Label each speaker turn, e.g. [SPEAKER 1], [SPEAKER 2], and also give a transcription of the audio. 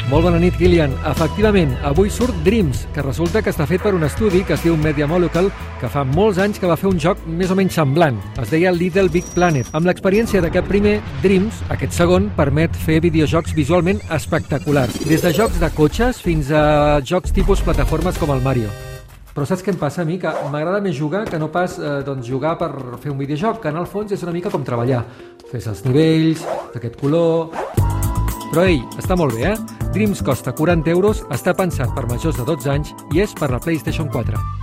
[SPEAKER 1] Molt bona nit, Kilian. Efectivament, avui surt Dreams, que resulta que està fet per un estudi que es diu Media Molecule, que fa molts anys que va fer un joc més o menys semblant. Es deia Little Big Planet. Amb l'experiència d'aquest primer, Dreams, aquest segon, permet fer videojocs visualment espectaculars. Des de jocs de cotxes fins a jocs tipus plataformes com el Mario. Però saps què em passa a mi? Que m'agrada més jugar que no pas jugar per fer un videojoc, que en el fons és una mica com treballar. Fes els nivells, d'aquest color... Però ei, està molt bé, eh? Dreams costa 40 €, està pensat per majors de 12 anys i és per la PlayStation 4.